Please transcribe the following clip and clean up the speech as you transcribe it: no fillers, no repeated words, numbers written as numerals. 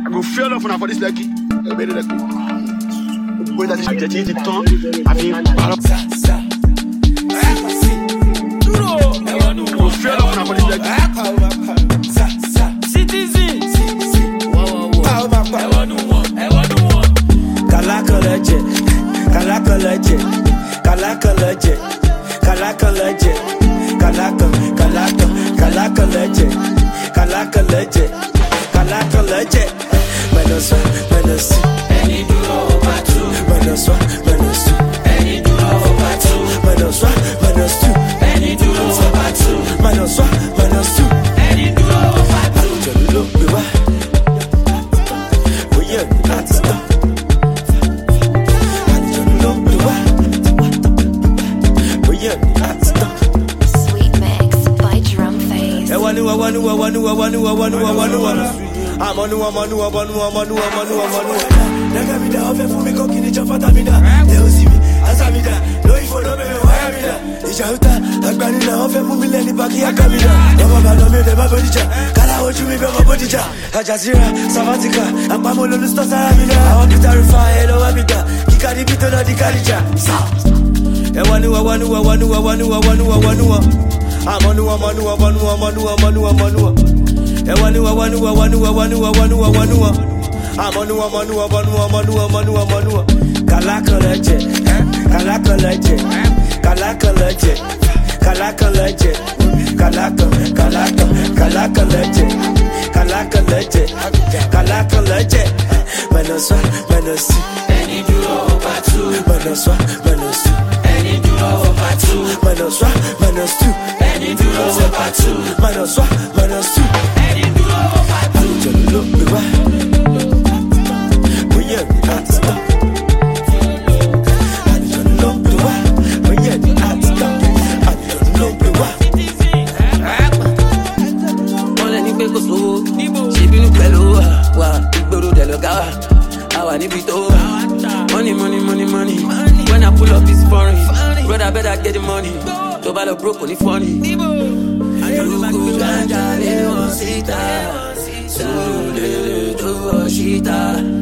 go fail off on this lucky. I made it when that is the tongue, I mean, go fail off on this lucky. Citizen, Kalakalaje, kalakalaje, kalakalaje, kalakalaje, kalakalaje, kalakalaje, kalakalaje. Manosa, manosi. Any duro batu. Manosa, manosi. Any duro batu. Manosa, manosi. Any duro batu. Manosa, manosi. Any duro batu. Jolo biwa. Oye, atista. Jolo biwa. Oye, atista. Sweet Mix by Drum Phase. Wanu. I'm on. Nigga me da ofe for me cooking it for me da. They will see me as I me da. No if for no me why me da. Ijauta agbani na ofe mu mi le ni baki akamida. Never ba no me de ba bodija. Kala oju mi be ba bodija. Ajazira Savatica apamo lo sto sara mi da. I want to terrify hello abida. Kikari bito no di karija. Wanu. I'm on. Kalakalaje, kalakalaje, kalakalaje, kalakalaje, kalakalaje, kalakalaje. Manosa, manosi. Any duro batu. Manosa, manosi. Any duro batu. Manosa, manosi. Any duro batu. Manosa, manosi. Any duro batu. Jolo biwa. Oye, atista. Jolo biwa. Oye, atista. Jolo biwa. Wọ́n lẹ́ni pé kò sówó, ṣe bínú pẹ̀lú wa, ìgboro dẹ̀ lọ́gá wa, àwa níbi tó wà. Money. When I pull up this foreign, brother better get the money. Tó bá lọ broke kò ní funny. Àyọ̀lùkù ganja lé wọn síta, sùúrù lè tó wọ síta.